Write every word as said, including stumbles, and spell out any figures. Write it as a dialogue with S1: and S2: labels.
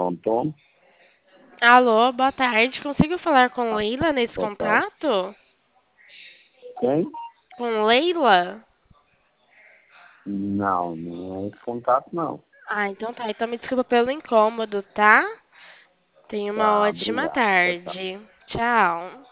S1: Pronto.
S2: Alô, boa tarde. Consigo falar com
S1: Ah,
S2: Leila nesse
S1: boa tarde.
S2: contato?
S1: Quem?
S2: Com Leila?
S1: Não, não é esse contato, não.
S2: Ah, então tá. Então me desculpa pelo incômodo, tá? Tenha uma
S1: Tá,
S2: ótima
S1: obrigado. Tchau, tchau.
S2: tarde. Tchau.